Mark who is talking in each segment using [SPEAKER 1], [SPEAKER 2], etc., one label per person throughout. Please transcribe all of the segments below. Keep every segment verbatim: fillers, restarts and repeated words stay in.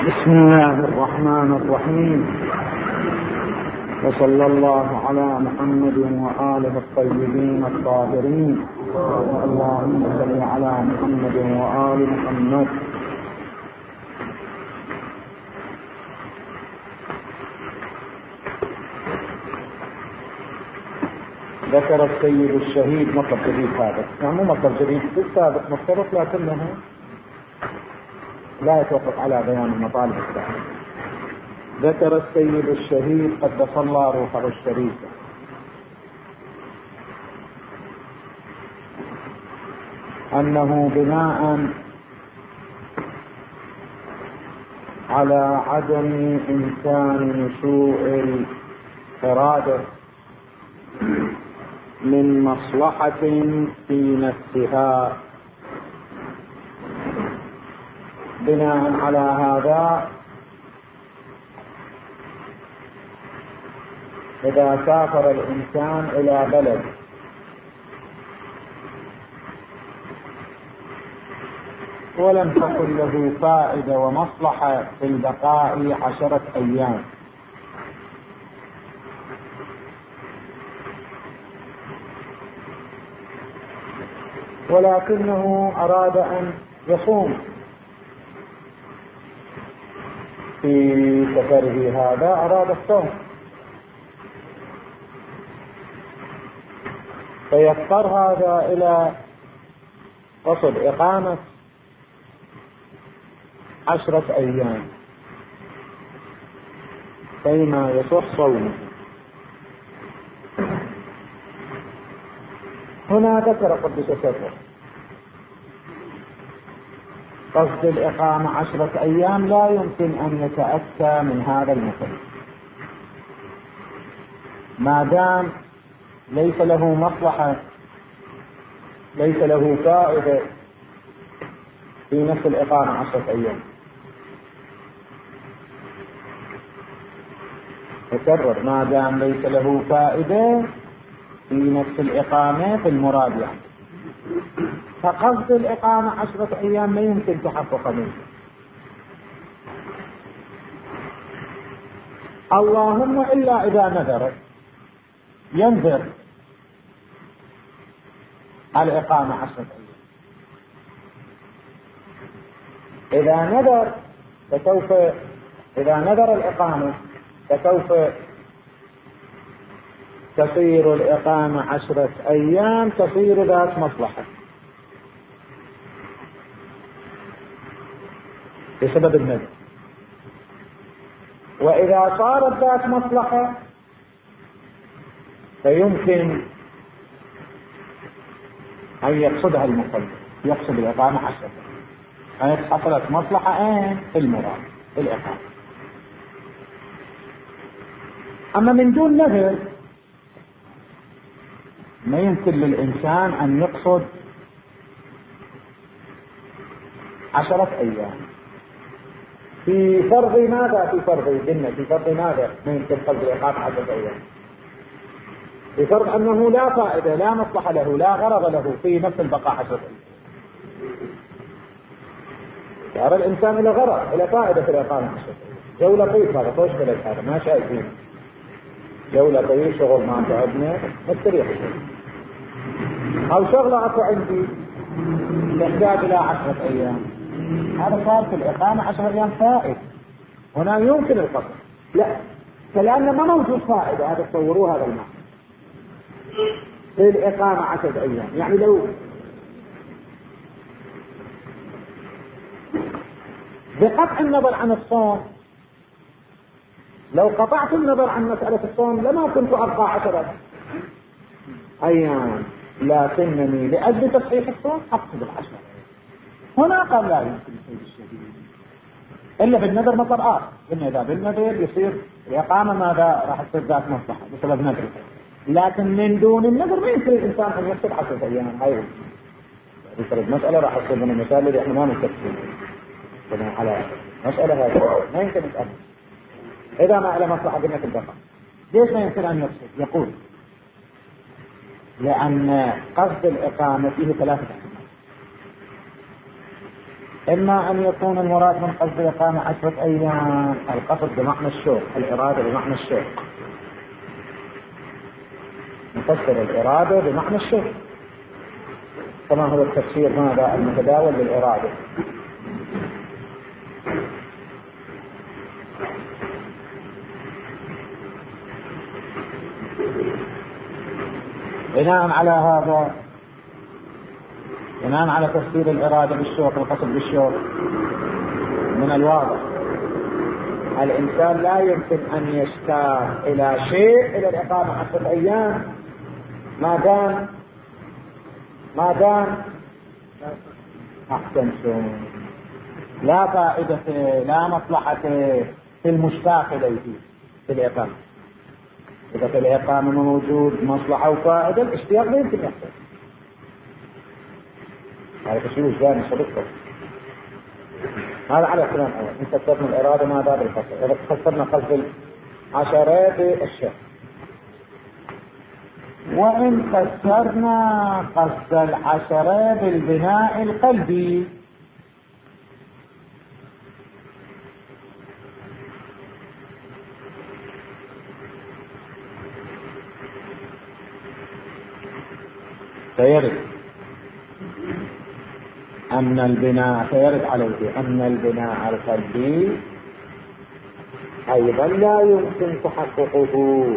[SPEAKER 1] بسم الله الرحمن الرحيم، وصلى الله على محمد وآله الطيبين الطاهرين. اللهم صل على محمد وآل محمد. ذكر السيد الشهيد مطلب جديد هذا، يعني مو مطلب جديد في السابق مختلف، لكنه لا يتوقف على بيان المطالب السابقة. ذكر السيد الشهيد قدس الله روحه الشريفة أنه بناء على عدم إمكان نشوء الإرادة من مصلحة في نفسها، بناء على هذا إذا سافر الإنسان إلى بلد ولم تكن له فائدة ومصلحة في البقاء عشرة أيام، ولكنه أراد أن يصوم في سفره هذا، أراد الصوم، فيضطر هذا إلى قصد إقامة عشرة أيام فيما يصح صومه. هنا ذكر قدس سره قصد الإقامة عشرة أيام لا يمكن أن يتأتى من هذا المثل ما دام ليس له مصلحة، ليس له فائدة في نفس الإقامة عشرة أيام. تكرر، ما دام ليس له فائدة في نفس الإقامة في المراد يعني، فقصد الإقامة عشرة أيام ما يمكن تحقق منه. اللهم إلا إذا نذر ينذر الإقامة عشرة أيام. إذا نذر فسوف إذا نذر الإقامة فسوف تصير الإقامة عشرة أيام، تصير ذات مصلحة بسبب النذر. وإذا صارت ذات مصلحة فيمكن أن يقصدها المصلي، يقصد الإقامة عشرة أيام، أي حصلت مصلحة أين في المراد في الإقامة. أما من دون نذر ما يمكن للإنسان أن يقصد عشرة أيام. في فرض ماذا؟ في فرض الجنة، في فرض ماذا؟ ما يمكن فرض الإقامة عشرة أيام. في فرض أنه لا فائدة، لا مصلحة له، لا غرض له في نفس البقاء عشرة أيام. يرى الإنسان إلى غرض، إلى فائدة في الإقامة عشرة أيام. جولة طيب هذا، خوش بلد هذا، ما شايفين جولة طيب، شغل ما تعبنا مستريح، أو شغلة أكو عندي تحتاج إلى عشرة أيام، هذا صار في الإقامة عشرة أيام فائد. هنا يمكن القصد، لا، فلأن ما موجود فائدة، هذا تصوروه هذا المعنى في الإقامة عشرة أيام. يعني لو بقطع النظر عن الصوم، لو قطعت النظر عن مسألة الصوم لما كنت أبقى عشرة أيام، لكنني لأجل تصحيح الصوم أقصد العشرة. هنا قال لا يمكن السيد الشديد إلا بالنذر مطلب آخر، إن إذا بالنذر يصير الإقامة ماذا راح تصير ذات مصلحة بسبب نذر، لكن من دون النذر ما يمكن الإنسان أن يقصد عشرة أيام. هاي يفرض مسألة راح تصير من المثال اللي إحنا ما نتكلم على مسألة هذه ما يمكن نتأمل إذا ما على مصلحة قلنا في البقاء. ليش ما يمكن أن يقصد؟ يقول لأن قصد الإقامة فيه ثلاثة أحكام. إما أن يكون المراد من قصد الإقامة عشرة أيام، القصد بمعنى الشوق، الإرادة بمعنى الشوق، نفسر الإرادة بمعنى الشوق كما هو التفسير ماذا المتداول للإرادة. بناء على هذا، بناء على تفسير الإرادة بالشوق، القصد بالشوق، من الواضح الإنسان لا يمكن أن يشتاق إلى شيء إلى الإقامة عشرة أيام ما دام ما دام أحسنتم لا فائدة لا مصلحة في المشتاق إليه في الإقامة. إذا في الإقامة موجود مصلحة وفائدة، الاشتياق لا يمكن يحصل. هذا تشويش جاني صدقه. هذا على كلام أول. إن فسرنا الإرادة ما باب الفصل، إذا فسرنا قصد العشرة بالشيء، وإن فسرنا قصد العشرة بالبناء القلبي فيرد أن البناء فيرد عليه أن البناء القلبي أيضا لا يمكن تحققه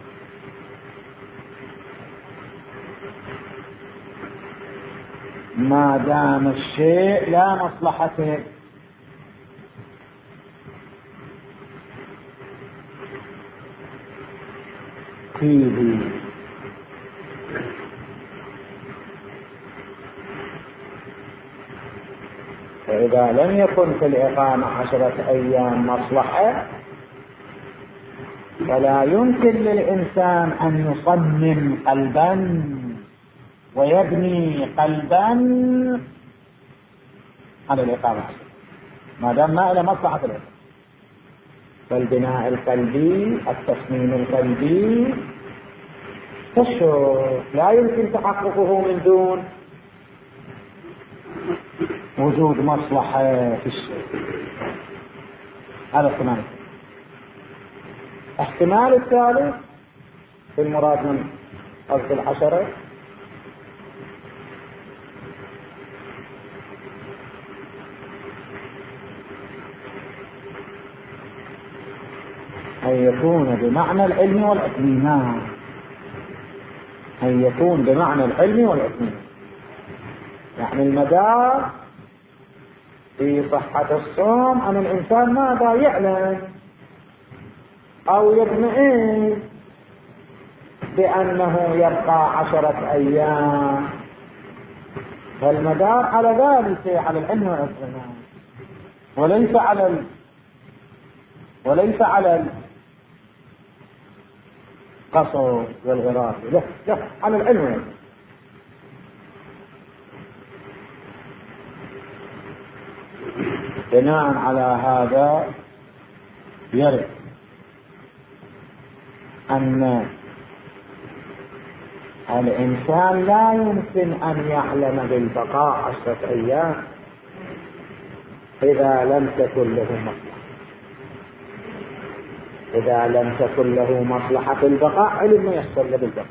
[SPEAKER 1] ما دام الشيء لا مصلحة فيه. فإذا لم يكن في الإقامة عشرة أيام مصلحة، فلا يمكن للإنسان أن يصمم قلبا ويبني قلبا على الإقامة ما دام ما إلى مصلحة الإقامة. فالبناء القلبي، التصميم القلبي كالشوق لا يمكن تحققه من دون وجود مصلحة في الشيء. هذا احتمال. احتمال الثالث في المراد من قصد العشرة أن يكون بمعنى العلم والإطمئنان، أن يكون بمعنى العلم والإطمئنان، يعني المدار في صحة الصوم أن الإنسان ماذا يعلم أو يطمئن بأنه يبقى عشرة أيام، فالمدار على ذلك، على العلم والإطمئنان، وليس على ال... وليس على القصد والإرادة، لا لا على العلم والإطمئنان. بناء على هذا يرد أن الإنسان لا يمكن أن يعلم بالبقاء عشرة أيام إذا لم تكن له مصلحة. إذا لم تكن له مصلحة في البقاء علم ما يحصل له بالبقاء.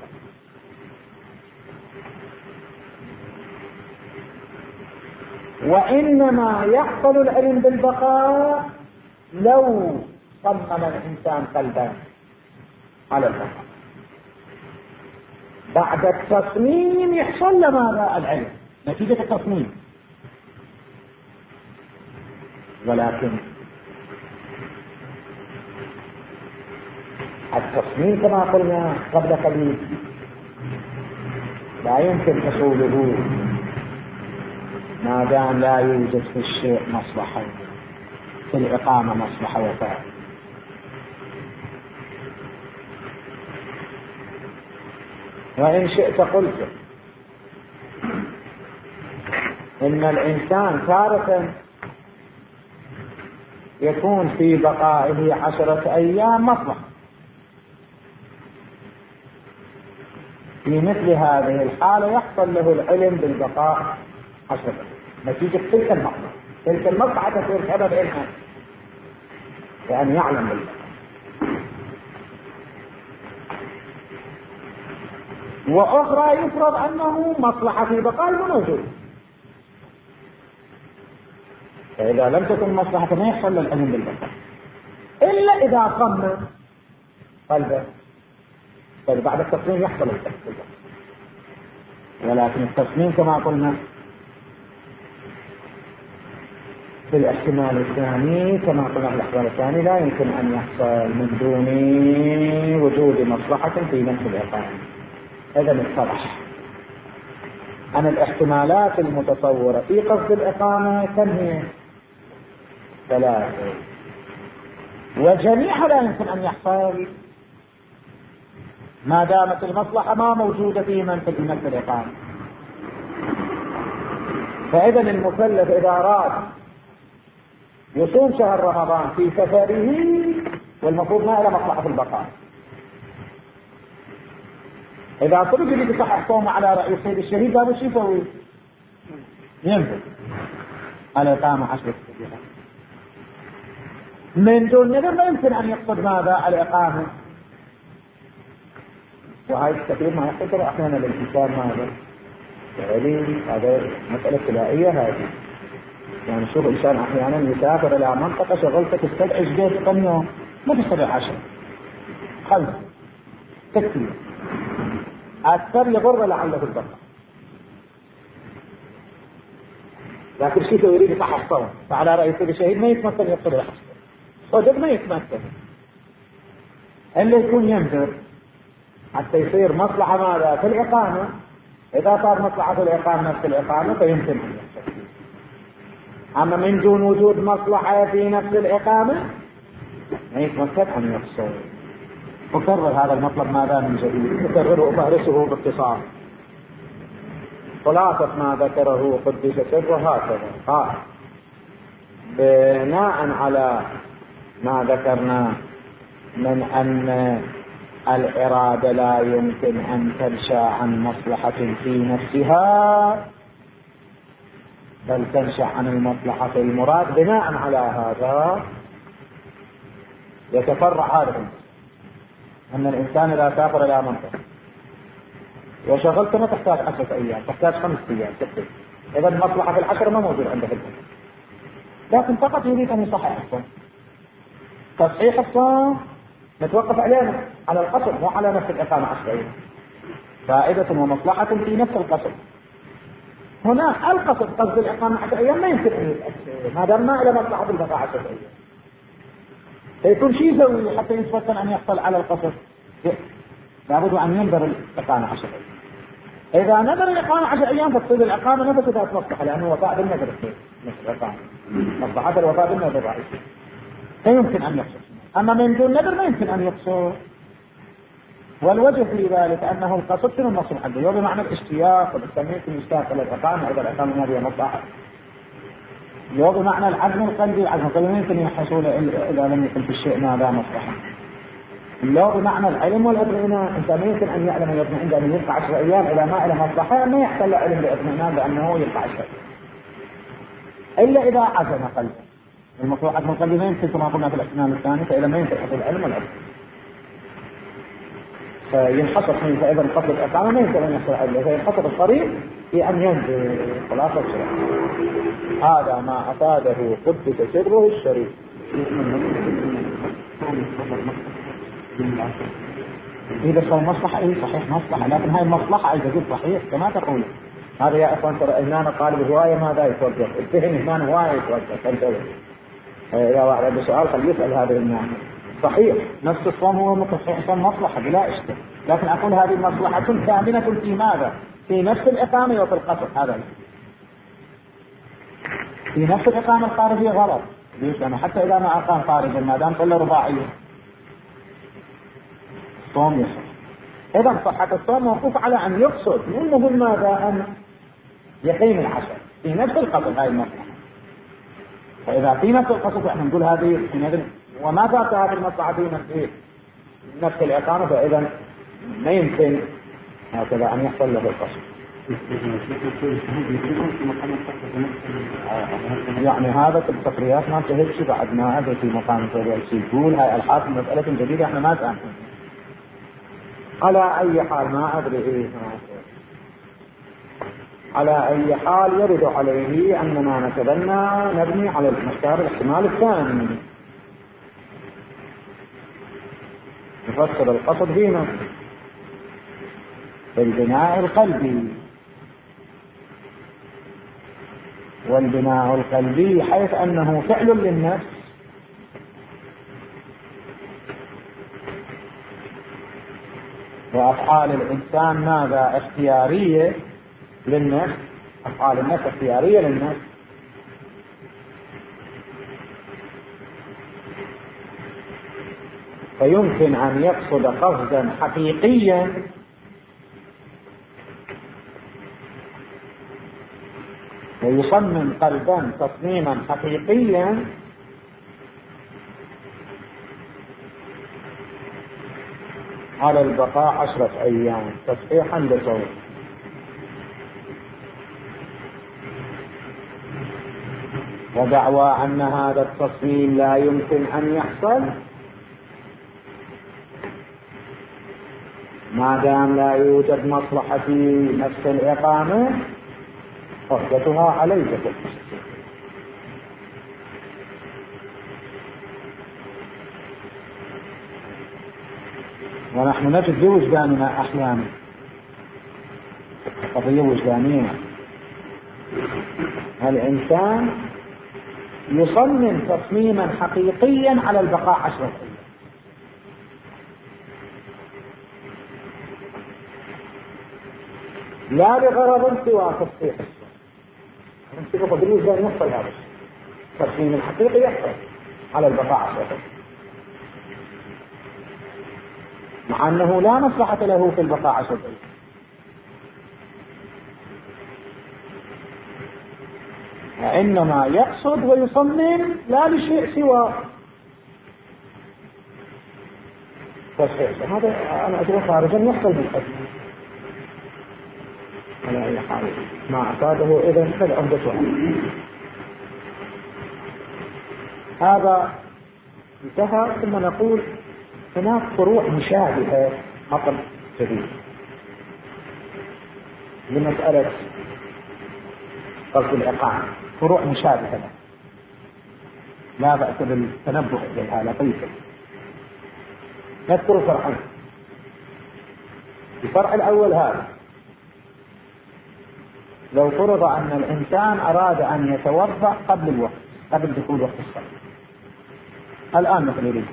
[SPEAKER 1] وإنما يحصل العلم بالبقاء لو صمم الإنسان قلبا على البقاء. بعد التصميم يحصل لماذا العلم نتيجة التصميم، ولكن التصميم كما قلنا قبل قليل لا يمكن حصوله ما دام لا يوجد في الشيء مصلحة، في الإقامة مصلحة وفاء. وإن شئت قلت إن الإنسان تارة يكون في بقائه عشرة أيام مصلحة، في مثل هذه الحالة يحصل له العلم بالبقاء عشرة أيام نتيجة تلك المصلحة. تلك المصلحة تصير سبب إلها، يعني يعلم بالله. وأخرى يفرض أنه مصلحة في بقاء الموجود، فإذا لم تكن مصلحة ما يحصل للعلم بالبقاء إلا إذا صمم قلبه، فبعد التصميم يحصل البقاء. ولكن التصميم كما قلنا في الاحتمال الثاني، كما قلنا في الاحتمال الثاني لا يمكن أن يحصل من دون وجود مصلحة في نفس الإقامة. إذا اتضح أن الاحتمالات المتصورة في قصد الإقامة كم هي؟ ثلاثة، وجميعها لا يمكن أن يحصل ما دامت المصلحة ما موجودة في منفذ نفس الإقامة. فإذا المكلف إذا أراد يصوم شهر رمضان في سفره والمفروض ما له مصلحة البقاء، إذا طلب يريد يصحح صومه على رأي سيد الشهيد هذا شو يسوي؟ ينفذ على إقامة عشرة أيام من دون نذر. ما يمكن أن يقصد ماذا؟ الإقامة. وهذا كثير ما يحصل أحيانا للإنسان ماذا؟ يعني هذا مسألة ابتلائية هذه. يعني شوف الإنسان أحيانا يسافر إلى منطقة شغلتك تستدعي جديد كم يوم، ما تستدعي عشر خمس تكفي أكثر يضر لعله البقاء. لكن شيء يريد يصحح صوم، فعلى رأي سيد الشهيد ما يتمثل يقصد الحصر صدق ما يتمثل إلا يكون ينذر حتى يصير مصلحة ماذا في الإقامة. إذا صار مصلحة في الإقامة نفس الإقامة فيمكن أن يحصل. أما من دون وجود مصلحة في نفس الإقامة ما يتمثل أن يحصل. أكرر هذا المطلب ماذا من جديد، أكرره وأفهرسه باختصار. خلاصة ما ذكره قدس سره هكذا قال: بناء على ما ذكرنا من أن الإرادة لا يمكن أن تنشأ عن مصلحة في نفسها بل تنشأ عن المصلحة المراد، بناء على هذا يتفرع هذا أن الإنسان إذا سافر إلى منطقة وشغلت ما تحتاج عشرة أيام، تحتاج خمسة أيام ستة، إذا المصلحة في العشر ما موجود عنده في البلد، لكن فقط يريد أن يصحح الصوم. تصحيح الصوم نتوقف عليه على القصر مو على نفس الإقامة عشرة أيام. فائدة ومصلحة في نفس القصر. هنا القصر قصد الإقامة عشرة أيام ما يمكن أن يتأثر ما دام ما إلى مصلحة البقاء عشرة أيام. فيكون شيء يسوي حتى يتفطن أن يحصل على القصر؟ لابد أن ينظر الإقامة عشرة أيام. إذا نظر الإقامة عشر أيام فتصير الإقامة نفسها مصلحة، لأنه وفاء بالنذر مثل الإقامة مصلحة الوفاء بالنذر رئيسي فيمكن أن يحصل. أما من دون نذر ما يمكن أن يحصل. والوجه في ذلك أنه القصد شنو المصلحة به؟ بمعنى الاشتياق، وبالتالي يمكن يشتاق إلى الإقامة إذا الإقامة هذه مصلحة. يو بمعنى العزم القلبي، العزم القلبي ما يمكن يحصل إذا لم يكن في الشيء ماذا مصلحة. لو بمعنى العلم والاطمئنان، انت ما يمكن ان يعلم يطمئن ان يبقى عشر ايام الى ما الى مصلحه، ما يحصل له علم بالاطمئنان بانه يبقى عشر ايام الا اذا عزم قلبه. المفروض عزم القلب ما يمكن كما قلنا في الاحتمال الثاني، فاذا ما يمكن يحصل العلم والعلم فينحصر فيه. فاذا قصد الاقامه ما يمكن ان يحصل علم، فينحصر الطريق في ان ينزل خلاصه الشرع. هذا ما افاده قدس سره الشريف. إذا صار مصلحة إيه صحيح مصلحة، لكن هاي المصلحة إذا قلت صحيح كما تقول. هذا يا إخوان ترى هنا قالب الهواية ماذا يتوجه؟ الذهن هنا هواية يتوجه. فانتبه إذا واحد عنده سؤال خليه يسأل هذا الناس. صحيح نفس الصوم هو متصحيح صوم مصلحة بلا إشكال، لكن أقول هذه المصلحة كامنة في ماذا؟ في نفس الإقامة وفي القصر. هذا في نفس الإقامة الخارجية غلط، لأنه حتى إذا ما أقام خارجا ما دام كله رباعية الصوم يصح. إذا صحة الصوم موقوف على أن يقصد، مو مهم ماذا أن يقيم العشر في نفس القصد. هاي المصلحة. فإذا في نفس القصد احنا نقول هذه وما فات هذه المصلحة في نفس الإقامة، فإذا ما يمكن هكذا أن يحصل له القصد. يعني هذا في التصريات ما انتهتش بعد ما هذا في مقام الرئيسي يقول هاي الحاصل مسألة جديدة احنا ما سامحين. على اي حال ما ادري ايه على اي حال يرد عليه اننا نتبنى نبني على المختار الاحتمال الثاني نفسر القصد فينا بالبناء القلبي، والبناء القلبي حيث انه فعل للنفس وافعال الانسان ماذا اختيارية للنفس، افعال النفس اختيارية للنفس، فيمكن ان يقصد قصدا حقيقيا ويصمم قلبا تصميما حقيقيا على البقاء عشرة ايام تصحيحا لصوت، ودعوى ان هذا التصميم لا يمكن ان يحصل ما دام لا يوجد مصلحة في نفس الإقامة حجتها عليك. ونحن نجد بوجداننا أحيانا قضية وجدانية، الإنسان يصمم تصميما حقيقيا على البقاء عشرة أيام، لا بغرض سوى تصحيح الصوم. قضية وجدانية يحصل هذا التصميم الحقيقي يحصل على البقاء عشرة أيام، مع أنه لا مصلحة له في البقاء عشرة أيام. إنما يقصد ويصمم لا لشيء سوى تصحيح. هذا أنا أجل خارجا يحصل بالحكم على أي حال ما أفاده إذن فالعمدة هذا انتهى. ثم نقول هناك فروع مشابهة مطلب جديد لمسألة قصد الإقامة، فروع مشابهة لا بأس بالتنبؤ إليها لطيفة. نذكر فرعين. الفرع الأول هذا لو فرض أن الإنسان أراد أن يتوضأ قبل الوقت، قبل دخول وقت الصلاة، الآن مثل يريد،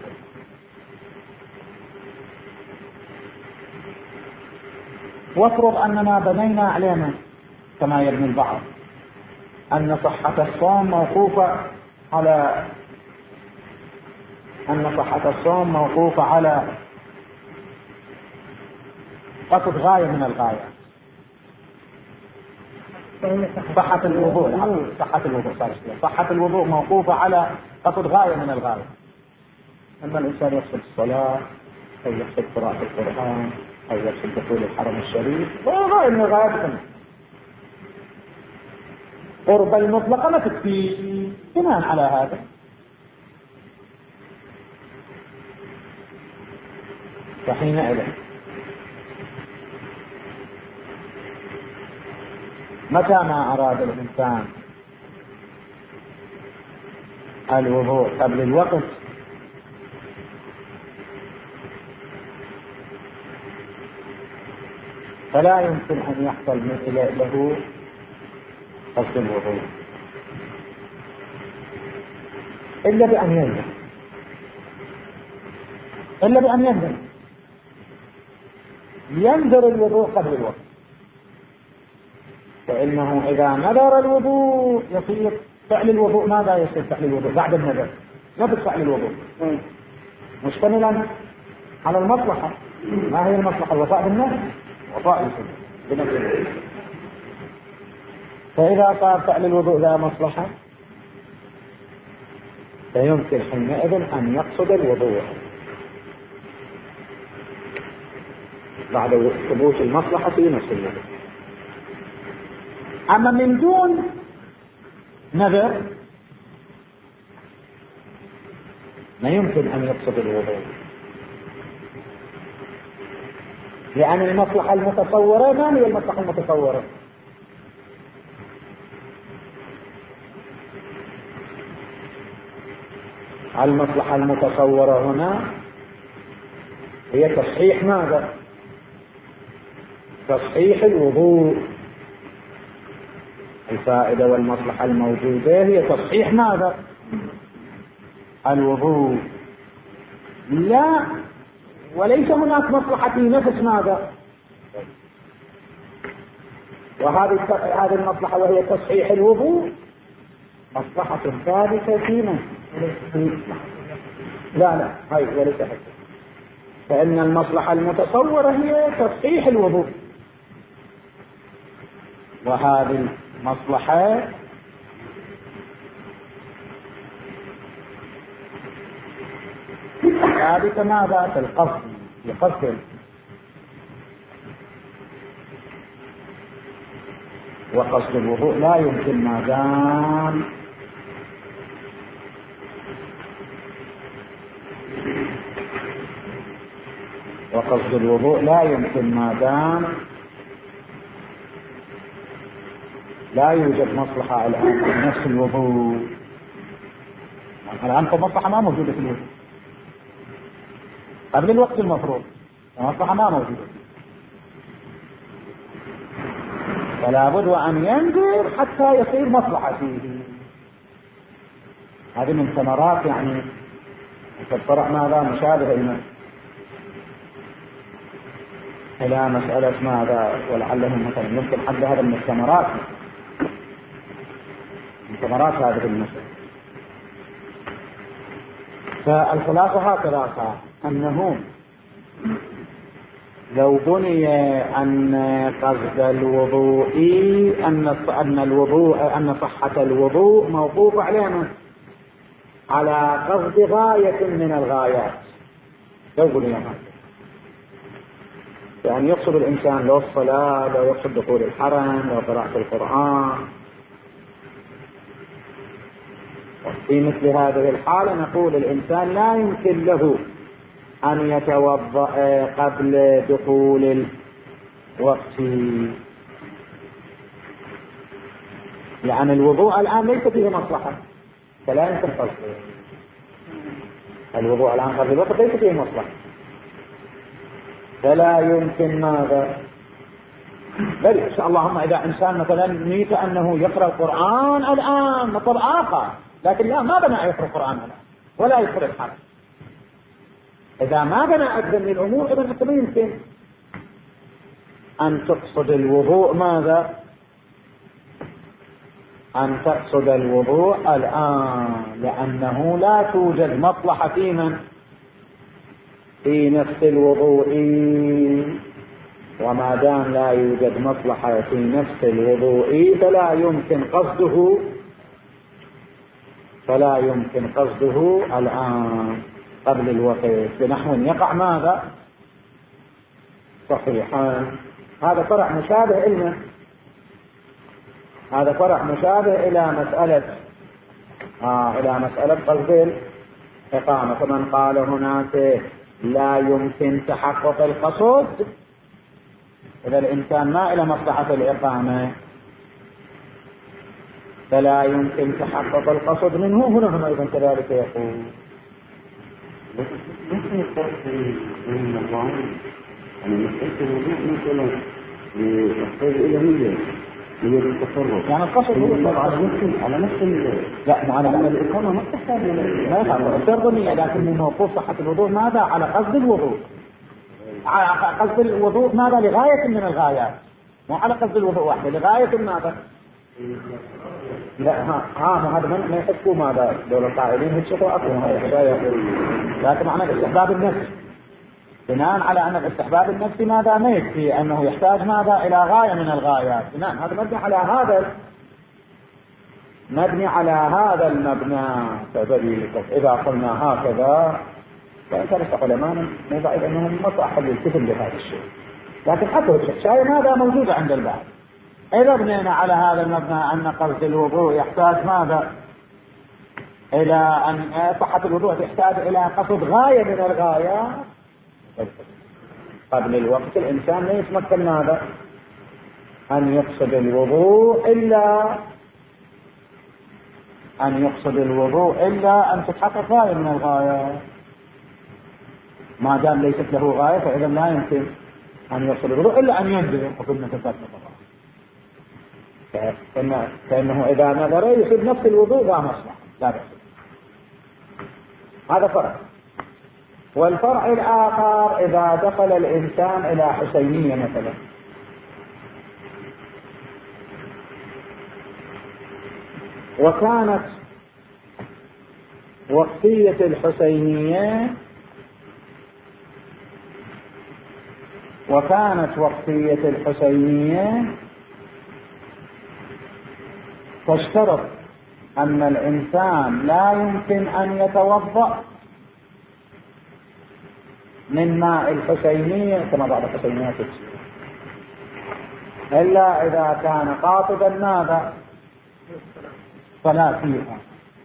[SPEAKER 1] وافرض أننا بنينا علينا كما يبني البعض أن صحة الصوم موقوفة على أن صحة الصوم موقوفة على قصد غاية من الغاية. صحة الوضوء صحة الوضوء صحة الوضوء موقوفة على قصد غاية من الغاية، أما الإنسان يقصد الصلاة أو يقصد قراءة القرآن أو يقصد دخول الحرم الشريف غاية من الغايات. قرب المطلقة ما تكفي بناء على هذا. فحينئذ متى ما أراد الإنسان الوضوء قبل الوقت فلا يمكن أن يحصل مثل له قصد الوضوء إلا بأن ينزل إلا بأن ينزل ينذر الوضوء قبل الوقت، فإنه إذا نذر الوضوء يصير فعل الوضوء. ماذا يصير فعل الوضوء بعد النذر؟ نفس فعل الوضوء مشتملا على المصلحة. ما هي المصلحة؟ الوفاء بالنفس، وفاء بنفسه. فإذا صار فعل الوضوء لا مصلحة فيمكن حينئذ أن يقصد الوضوء بعد ثبوت المصلحة في نفس الوضوء. أما من دون نذر ما يمكن أن يقصد الوضوء، لأن المصلحة المتصورة ما هي المصلحة المتصورة؟ المصلحة المتصورة هنا هي تصحيح ماذا؟ تصحيح الوضوء. الفائدة والمصلحة الموجودة هي تصحيح ماذا؟ الوضوء. لا، وليس هناك مصلحة في نفس ماذا؟ وهذه هذه المصلحة وهي تصحيح الوضوء مصلحة ثابتة فينا. لا لا هاي وليس حتى، فإن المصلحة المتصورة هي تصحيح الوضوء، وهذه المصلحة ثابتة ماذا؟ في القصد، في قصد. وقصد الوضوء لا يمكن ما دام وقصد الوضوء لا يمكن ما دام لا يوجد مصلحة الآن في نفس الوضوء. الآن مصلحة ما موجودة في الوضوء قبل الوقت المفروض، مصلحة ما موجودة، فلا بد وأن ينظر حتى يصير مصلحة فيه. هذه من ثمرات يعني الطرح ماذا مشابه إلى إلى مسألة ماذا، ولعله مثلا يمكن حد هذا من الثمرات من ثمرات هذه المسألة. فالخلاصة هكذا صار أنه لو بني أن قصد الوضوء أن أن الوضوء أن صحة الوضوء موقوف على على قصد غاية من الغايات، لو بني هذا يعني يقصد الإنسان لو الصلاة، لو يقصد دخول الحرم، لو قراءة القرآن، في مثل هذه الحالة نقول الإنسان لا يمكن له أن يتوضأ قبل دخول الوقت، لأن الوضوء الآن ليس فيه مصلحة، فلا يمكن قصده. الوضوء الآن قبل الوقت ليس فيه مصلحة، فلا يمكن ماذا؟ بل إن شاء اللهم إذا إنسان مثلا نيت أنه يقرأ القرآن الآن مطلب آخر، لكن لا ما بنى يقرأ القرآن الآن ولا يدخل الحرم، إذا ما بنى أكثر من الأمور إذا ما يمكن أن تقصد الوضوء ماذا؟ أن تقصد الوضوء الآن، لأنه لا توجد مصلحة في من؟ في نفس الوضوء، وما دام لا يوجد مصلحة في نفس الوضوء فلا يمكن قصده فلا يمكن قصده الآن قبل الوقت، بنحو يقع ماذا؟ صحيحا. هذا فرع مشابه إلنا هذا فرع مشابه إلى مسألة آه إلى مسألة قصد الإقامة. فمن قال هناك لا يمكن تحقق القصد، إذا الإنسان ما إلى مصلحة الإقامة فلا يمكن تحقق القصد منه، هنا هم أيضا كذلك يقول.
[SPEAKER 2] ممكن الفرق بين النظام يعني مسألة الوضوء مثلا يحتاج إلى نية نية التصرف،
[SPEAKER 1] يعني القصد هو
[SPEAKER 2] على نفس على نفس
[SPEAKER 1] لا معنى
[SPEAKER 2] أن الإقامة ما تحتاج إلى
[SPEAKER 1] ما يفعل الشرط النية، لكن موقوف صحة الوضوء ماذا؟ على قصد الوضوء، على قصد الوضوء ماذا؟ لغاية من الغايات، مو على قصد الوضوء واحدة، لغاية ماذا؟ لا ها ها هذا ما يحسوا ماذا دول القائلين هالشيء أكثر هذا، لكن معنى الاستحباب النفسي بناء على أن الاستحباب النفسي ماذا؟ ما يكفي أنه يحتاج ماذا؟ إلى غاية من الغايات. نعم هذا مبني على هذا مبني على هذا المبنى. فدليل إذا قلنا هكذا فثلاث علماء موضعين أنهم مصلحة للكتب لهذا الشيء، لكن حتى الشيء ماذا موجودة عند البعض إذا بنينا على هذا المبنى أن قصد الوضوء يحتاج ماذا؟ إلى أن صحة الوضوء تحتاج إلى قصد غاية من الغايات. قبل الوقت الإنسان لا يتمكن ماذا؟ أن يقصد الوضوء إلا أن يقصد الوضوء إلا أن تتحقق غاية من الغايات. ما دام ليست له غاية فإذا لا يمكن أن يقصد الوضوء إلا أن ينزل وقلنا تفاتنا طبعا. فإنه إذا نظر يصيب نفس الوضوء لا مصلحة لا بأس. هذا فرع. والفرع الآخر إذا دخل الإنسان إلى حسينية مثلا، وكانت وقتية الحسينية وكانت وقتية الحسينية تشترط أن الإنسان لا يمكن أن يتوضأ من ماء الحسينية كما بعض الحسينيات تصير إلا إذا كان قاصدا ماذا؟ صلاة فيها.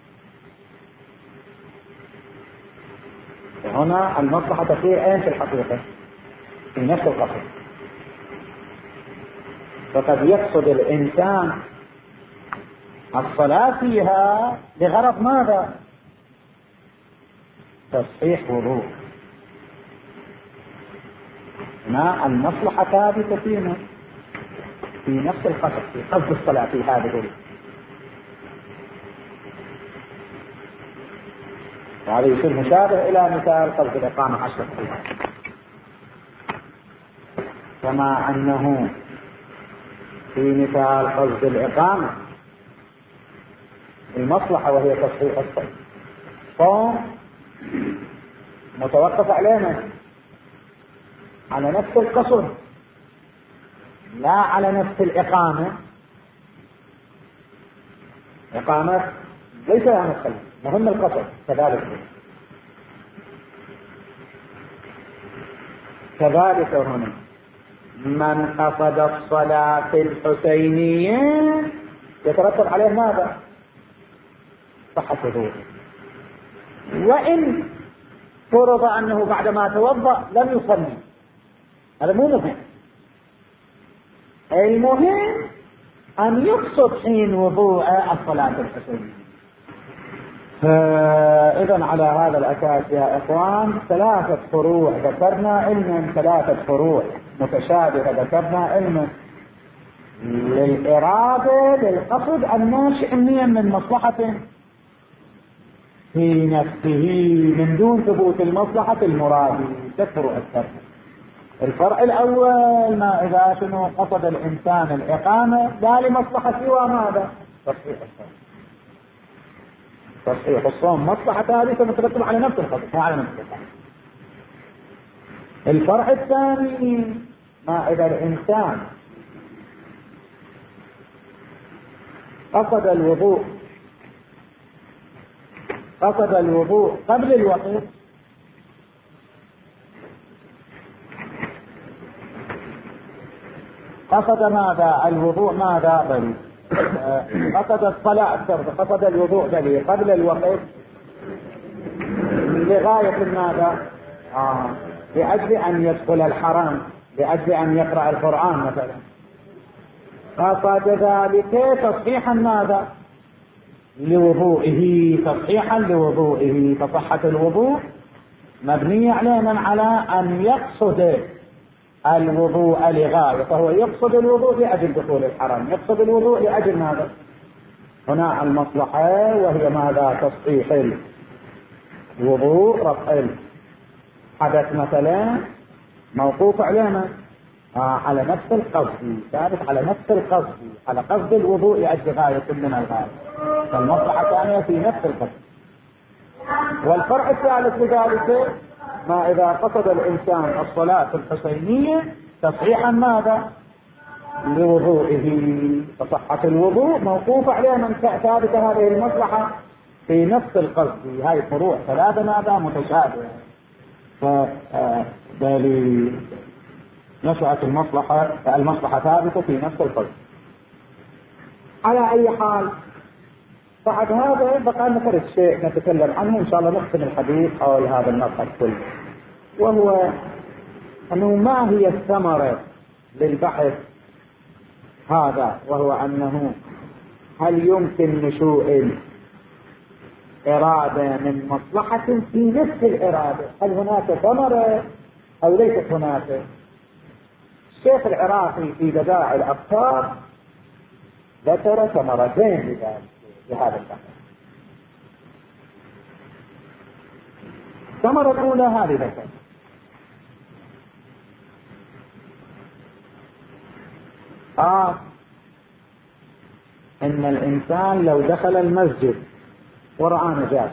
[SPEAKER 1] هنا المصلحة تصير أين في الحقيقة؟ في نفس القصد. فقد يقصد الإنسان الصلاة فيها لغرض ماذا؟ تصحيح وضوء. هنا المصلحة ثابتة فينا في نفس القصد، في قصد الصلاة في هذه الوضوء. وهذا يصير مشابه إلى مثال قصد الإقامة عشر دقائق، كما أنه في مثال قصد الإقامة المصلحة وهي تصحيح الصوم، صوم متوقف علينا على نفس القصد لا على نفس الإقامة. إقامة ليس لها نفس مهم القصد. كذلك كذلك هنا من قصد الصلاة الحسينية يترتب عليه ماذا؟ صحة وضوء. وإن فرض أنه بعدما توضأ لم يصلي، هذا مو مهم. المهم أن يقصد حين وضوء الصلاة الحسينية. فإذا على هذا الأساس يا إخوان ثلاثة فروع ذكرنا علما، ثلاثة فروع متشابهة ذكرنا علما للإرادة للقصد الناشئ من مصلحة في نفسه من دون ثبوت المصلحة المراد. تفرع الفرع. الفرع الأول ما إذا شنو قصد الإنسان الإقامة لا لمصلحة سوى ماذا؟ تصحيح الصوم. تصحيح الصوم مصلحة ثالثة مترتبة على نفس القصد مو على نفس القصد. الفرع الثاني ما إذا الإنسان قصد الوضوء قصد الوضوء قبل الوقت قصد ماذا؟ الوضوء ماذا؟ بل قصد الصلاة قصد الوضوء بل قبل الوقت لغاية ماذا؟ آه. لأجل أن يدخل الحرم، لأجل أن يقرأ القرآن مثلا. قصد ذلك تصحيحا ماذا؟ لوضوئه، تصحيحا لوضوئه. فصحة الوضوء مبنية علينا على أن يقصد الوضوء لغاية، فهو يقصد الوضوء لأجل دخول الحرم، يقصد الوضوء لأجل ماذا؟ هنا المصلحة وهي ماذا؟ تصحيح الوضوء، رفع الحدث مثلا موقوف علينا آه على نفس القصد، ثابت على نفس القصد، على قصد الوضوء لأجل غاية من الغاية. فالمصلحة الثانية في نفس القصد. والفرع الثالث لذلك ما إذا قصد الإنسان الصلاة الحسينية تصحيحا ماذا؟ لوضوئه. فصحة الوضوء موقوفة عليها من ثابتة هذه المصلحة في نفس القصد. هاي فروع ثلاثة ماذا؟ متشابهة. فبالي نشأت المصلحة المصلحة ثابتة في نفس القصد. على أي حال بعد هذا بقى نفرد شيء نتكلم عنه إن شاء الله نختم الحديث حول هذا المبحث كله، وهو أنه ما هي الثمرة للبحث هذا، وهو أنه هل يمكن نشوء الإرادة من مصلحة في نفس الإرادة؟ هل هناك ثمرة أو ليست هناك؟ الشيخ العراقي في بدائع الأفكار ذكر ثمرتين لهذا البحث. الثمرة الأولى هذه ذكر آه إن الإنسان لو دخل المسجد ورأى نجاسة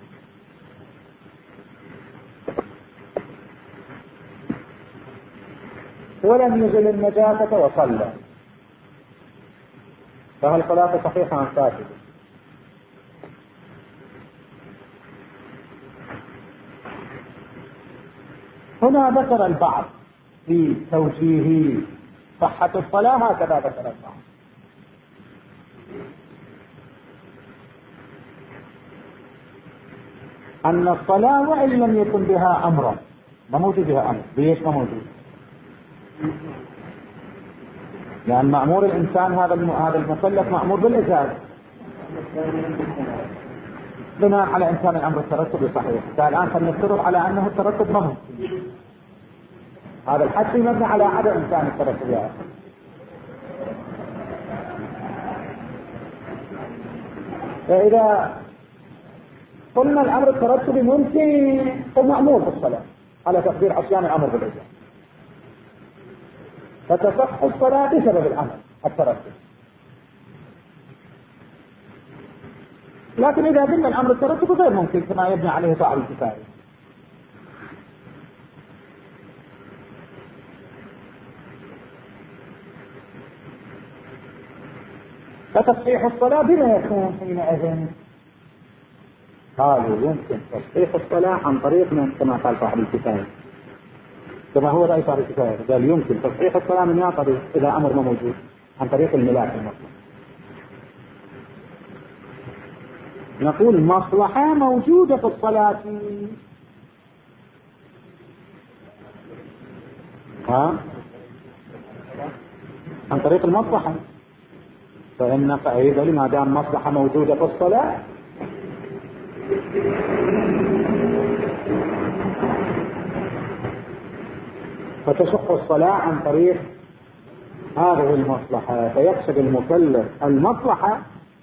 [SPEAKER 1] ولم يزل النجاسة وصلى، فهل صلاته صحيحة أم فاسدة؟ هنا ذكر البعض في توجيه صحة الصلاة هكذا ذكر البعض. أن الصلاة وإن لم يكن بها أمرا، ما موجود بها أمر، ليش ما موجود؟ لأن مأمور الإنسان هذا هذا المكلف مأمور بالإزالة بناء على إمكان الأمر الترتب صحيح. فالآن فلنفترض على أنه الترتب ما هو، هذا الحد مبني على عدم إمكان الترتب يعني. فإذا قلنا الأمر الترتبي ممكن فمأمور بالصلاة على تقدير عصيان الأمر بالإزالة، فتصح الصلاة بسبب الأمر الترتب. لكن إذا قلنا الأمر الترتب غير ممكن كما يبنى عليه فاعل الكفاية. فتصحيح الصلاة بما يكون حينئذ؟ قالوا يمكن تصحيح الصلاة عن طريق من كما قال صاحب الكفاية، كما هو رأي صاحب الكفاية، قال يمكن تصحيح الصلاة من يا طريق إذا أمر ما موجود، عن طريق الملاك المطلق. نقول مصلحة موجودة في الصلاة ها عن طريق المصلحة، فإن فأيضا ما دام مصلحة موجودة في الصلاة فتشق الصلاة عن طريق هذه المصلحة، فيقصد المكلف المصلحة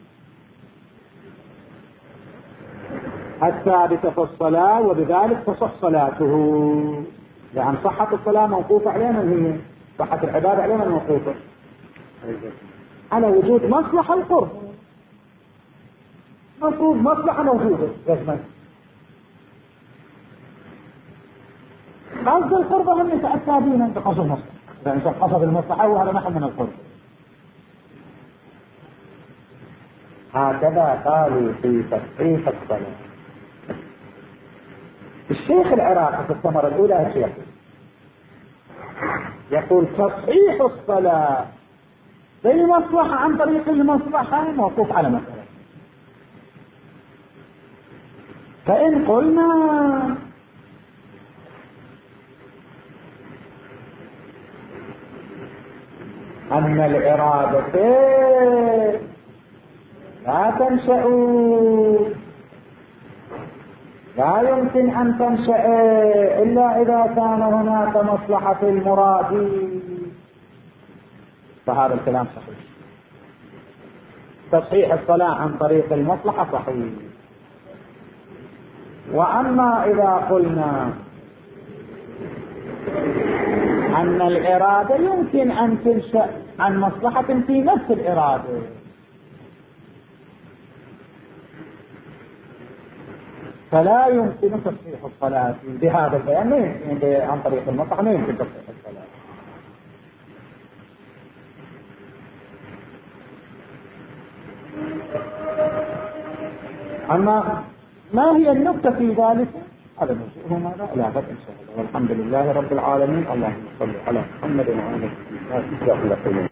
[SPEAKER 1] الثابتة في الصلاة وبذلك تصح صلاته، لأن صحة الصلاة موقوفة على من هي؟ صحة العبادة على من موقوفة؟ على وجود مصلحة القرب، مفروض مصلحة موجودة جزما. قصد القرب هم يتأتى بنا بقصد المصلحة، إذا أنت قصد المصلحة وهذا نحن من القرب. هكذا قالوا في تصحيح الصلاة. الشيخ العراقي في الثمرة الأولى الشيخ يقول تصحيح الصلاة بالمصلحة عن طريق المصلحة موقوف على مسألة. فإن قلنا أن الإرادة لا تنشأ، لا يمكن أن تنشأ إلا إذا كان هناك مصلحة المراد، فهذا الكلام صحيح. تصحيح الصلاة عن طريق المصلحة صحيح. وأما إذا قلنا أن الإرادة يمكن أن تنشأ عن مصلحة في نفس الإرادة، فلا يمكن تصحيح الصلاة بهذا البيان عن طريق المصلحة، ما يمكن تصحيح الصلاة. أما ما هي النقطة في ذلك؟ هذا نرجعه ماذا؟ لا بد إن شاء الله. والحمد لله رب العالمين. اللهم صل على محمد وعلى آله وصحبه وسلم.